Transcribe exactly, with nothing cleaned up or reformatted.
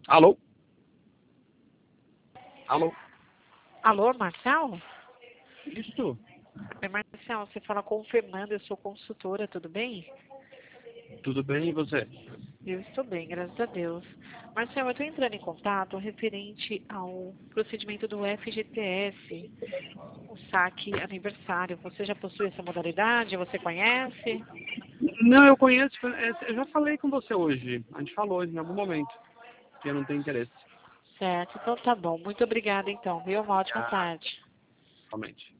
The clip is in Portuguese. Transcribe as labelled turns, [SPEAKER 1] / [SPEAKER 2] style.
[SPEAKER 1] Alô? Alô?
[SPEAKER 2] Alô, Marcel?
[SPEAKER 1] Isso?
[SPEAKER 2] Oi, Marcel, você fala com o Fernando, eu sou consultora, tudo bem?
[SPEAKER 1] Tudo bem e você?
[SPEAKER 2] Eu estou bem, graças a Deus. Marcel, eu estou entrando em contato referente ao procedimento do F G T S, o saque aniversário. Você já possui essa modalidade? Você conhece?
[SPEAKER 1] Não, eu conheço, é, eu já falei com você hoje. A gente falou em algum momento que eu não tenho interesse.
[SPEAKER 2] Certo, então tá bom. Muito obrigada então, viu? Uma ótima
[SPEAKER 1] Ah,
[SPEAKER 2] tarde.
[SPEAKER 1] somente.